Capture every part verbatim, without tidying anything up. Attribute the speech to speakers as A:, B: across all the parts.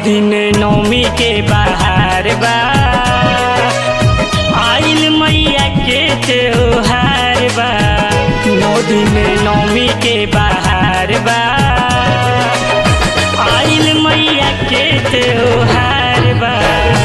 A: दिन नौमी के बहार बा, आइल मैया के त्योहार बा। नौ दिन नौमी के बहार बा, आइल मैया के त्योहार बा।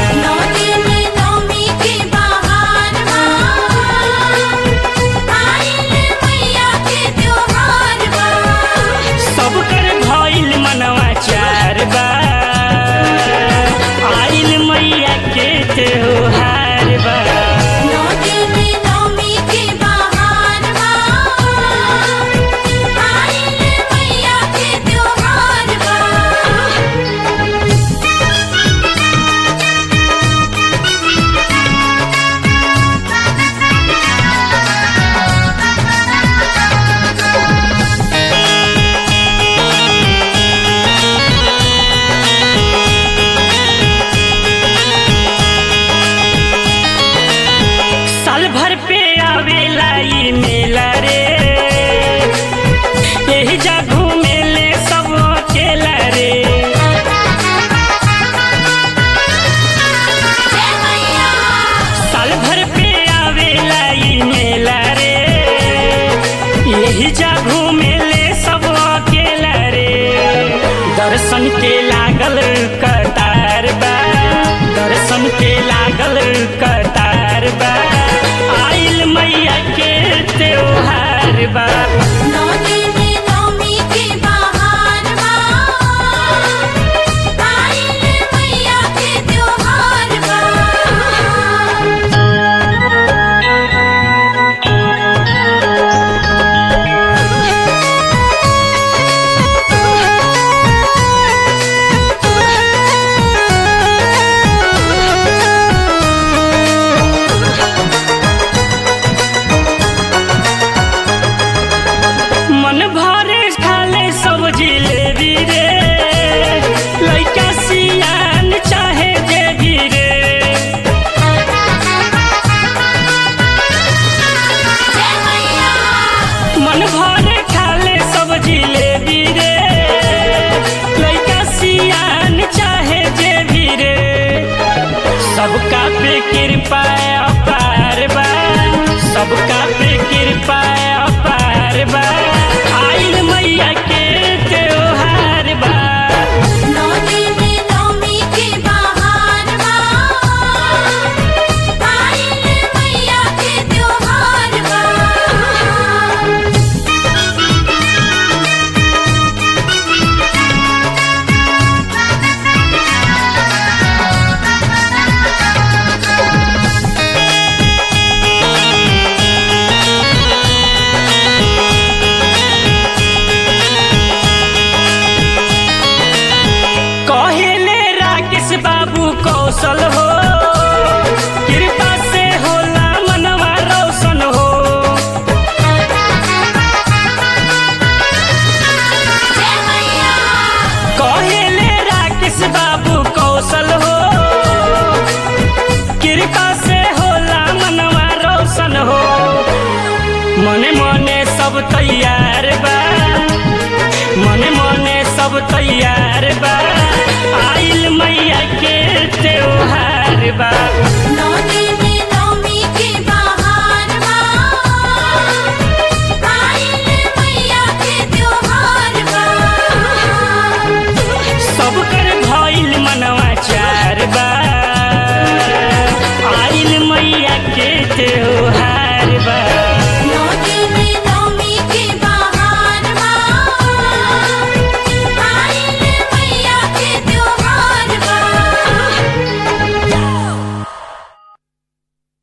A: दर्शन के लागल कतार बा, दर्शन के लागल कतार बा, आइल मैया के त्योहार बा। सबका पे कृपा अपार बा, सबका पे कृपा अपार बा, आइल मैया के त्योहार बा। कौशल हो कृपा से होला मनवा रोशन हो, कहेले राकेश बाबू कौशल हो कृपा से होला मनवा रोशन हो। मने मने सब तैयार बा, मने मने सब तैयार बा, आइल मैया के त्योहार बा।